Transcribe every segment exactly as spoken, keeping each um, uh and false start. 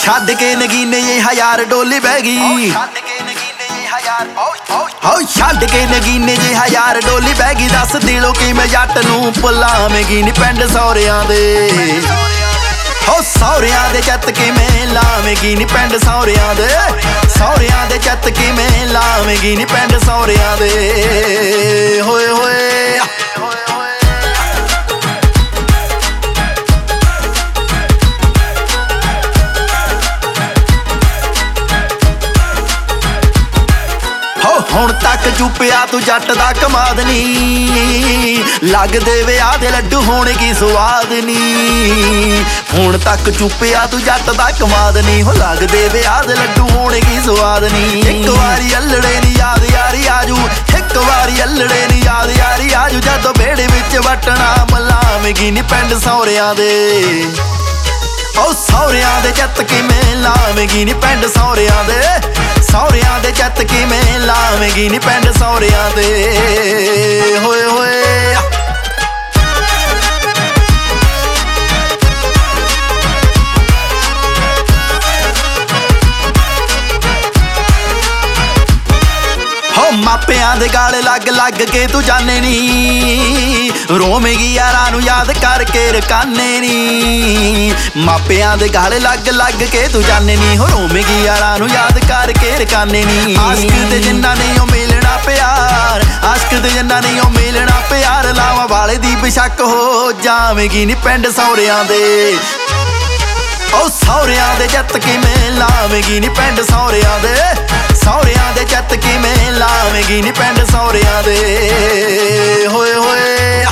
ਛੱਡ ਕੇ ਨਗੀਨੇ ਇਹ ਹਜ਼ਾਰ ਡੋਲੀ ਬਹਿ ਗਈ ਹੋ ਛੱਡ ਕੇ ਨਗੀਨੇ ਜੇ ਹਜ਼ਾਰ ਡੋਲੀ ਬਹਿ ਗਈ ਦੱਸ ਦਿਲੋਂ ਕਿਵੇਂ ਜੱਟ ਨੂੰ ਭੁਲਾਵੇਂਗੀ ਨੀ ਪਿੰਡ ਸੌਰਿਆਂ ਦੇ ਹੋ ਸੌਰਿਆਂ ਦੇ ਚੱਤ ਕਿਵੇਂ ਲਾਵੇਂਗੀ ਨੀ ਪਿੰਡ ਸੌਰਿਆਂ ਦੇ ਸੌਰਿਆਂ ਦੇ ਚੱਤ ਕਿਵੇਂ ਲਾਵੇਂਗੀ ਨੀ ਪਿੰਡ ਸੌਰਿਆਂ ਦੇ ਹੋਏ ਹੋਏ ਹੁਣ ਤੱਕ ਚੁੱਪਿਆ ਤੂੰ ਜੱਟ ਦਾ ਕਮਾਦ ਨੀ ਲੱਗਦੇ ਵਿਆਹ ਦੇ ਲੱਡੂ ਹੋਣ ਕੀ ਸਵਾਦ ਨੀ ਹੁਣ ਤੱਕ ਚੁੱਪਿਆ ਤੂੰ ਜੱਟ ਦਾ ਕਮਾਦ ਨੀ ਹੋ ਲੱਗਦੇ ਵਿਆਹ ਦੇ ਲੱਡੂ ਹੋਣ ਕੀ ਸਵਾਦ ਨੀ ਇੱਕ ਵਾਰੀ ਅਲੜੇ ਨੀ ਯਾਦ ਯਾਰੀ ਆਜੂ ਇੱਕ ਵਾਰੀ ਅਲੜੇ ਨੀ ਯਾਦ ਯਾਰੀ ਆਜੂ ਜਦੋਂ ਵਿਹੜੇ ਵਿੱਚ ਵਟਣਾ ਮਲਾਵੇਂਗੀ ਨੀ ਪਿੰਡ ਸੌਰਿਆਂ ਦੇ ਓ ਸੌਰਿਆਂ ਦੇ ਚੱਤ ਕਿਵੇਂ ਲਾਵੇਂਗੀ ਨੀ ਪਿੰਡ ਸੌਰਿਆਂ ਦੇ ਸੌਰਿਆਂ ਦੇ ਚੱਤ ਕਿਵੇਂ ਲਾਵੇਂਗੀ ਨੀ ਪਿੰਡ ਸੌਰਿਆਂ ਦੇ ਹੋਏ ਹੋਏ ਮਾਪਿਆਂ ਦੇ ਗਾਲੇ ਲੱਗ ਲੱਗ ਕੇ ਤੂੰ ਜਾਣੇ ਨੀ ਰੋਵੇਂਗੀ ਯਾਰਾਂ ਨੂੰ ਯਾਦ ਕਰਕੇ ਰਕਾਨੇ ਨੀ ਮਾਪਿਆਂ ਦੇ ਗਾਲੇ ਲੱਗ ਲੱਗ ਕੇ ਤੂੰ ਜਾਣੇ ਨੀ ਹੋ ਰੋਵੇਂਗੀ ਯਾਰਾਂ ਨੂੰ ਯਾਦ ਕਰਕੇ ਰਕਾਨੇ ਨੀ ਆਸ਼ਕ ਤੇ ਜਿੰਨਾ ਨਹੀਂ ਉਹ ਮਿਲਣਾ ਪਿਆਰ ਆਸ਼ਕ ਤੇ ਜਿੰਨਾ ਨਹੀਂ ਉਹ ਮਿਲਣਾ ਪਿਆਰ ਲਾਵਾਂ ਵਾਲੇ ਦੀ ਬੇਸ਼ੱਕ ਹੋ ਜਾਵੇਂਗੀ ਨੀ ਪਿੰਡ ਸੌਰਿਆਂ ਦੇ ਓ ਸੌਰਿਆਂ ਦੇ ਚੱਤ ਕਿਵੇਂ ਲਾਵੇਂਗੀ ਨੀ ਪਿੰਡ ਸੌਰਿਆਂ ਦੇ ਸੌਰਿਆਂ ਦੇ ਚੱਤ ਕਿਵੇਂ ਲਾਵੇਂਗੀ ਨੀ ਪਿੰਡ ਸੌਰਿਆਂ ਦੇ ਹੋਏ ਹੋਏ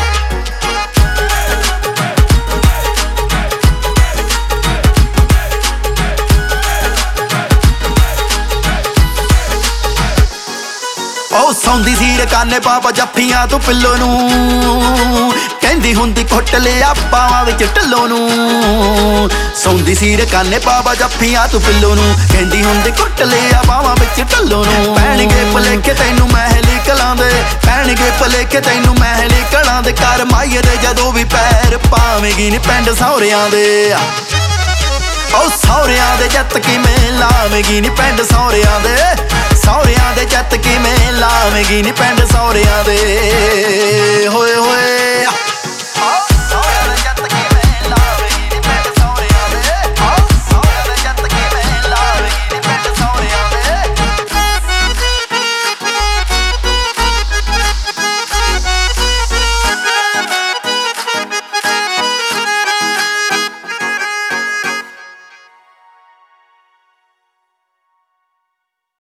ਓ ਸੌਂਦੀ ਸੀ ਰਕਾਨੇ ਪਾਪਾ ਜੱਫੀਆਂ ਤੂੰ ਪਿੱਲੋ ਨੂੰ ਕਹਿੰਦੀ ਹੁੰਦੀ ਕੁੱਟ ਲਿਆ ਪਾਵਾਂ ਵਿੱਚ ਢੱਲੋ ਨੂੰ ਸੌਂਦੀ ਸੀ ਰਕਾਨੇ ਪਾਪਾ ਜੱਫੀਆਂ ਤੂੰ ਪਿੱਲੋ ਨੂੰ ਕਹਿੰਦੀ ਹੁੰਦੀ ਕੁੱਟ ਲਿਆ ਪਾਵਾਂ ਵਿੱਚ ਢੱਲੋ ਨੂੰ ਪੈਣਗੇ ਭੁਲੇਖੇ ਤੈਨੂੰ ਮਹਿਲੀ ਕਲਾਂ ਦੇ ਪੈਣਗੇ ਭੁਲੇਖੇ ਤੈਨੂੰ ਮਹਿਲੀ ਕਲਾਂ ਦੇ ਕਰ ਮਾਈਏ ਦੇ ਜਦੋਂ ਵੀ ਪੈਰ ਪਾਵੇਂਗੀ ਨੀ ਪਿੰਡ ਸੌਰਿਆਂ ਦੇ ਓ ਸੌਰਿਆਂ ਦੇ ਚੱਤ ਕਿਵੇਂ ਲਾਵੇਂਗੀ ਨੀ ਪਿੰਡ ਸੌਰਿਆਂ ਦੇ ਸੌਰਿਆਂ ਦੇ ਚੱਤ ਕਿਵੇਂ ਲਾਵੇਂਗੀ ਨੀ ਪਿੰਡ ਸੌਰਿਆਂ ਦੇ ਹੋਏ ਹੋਏ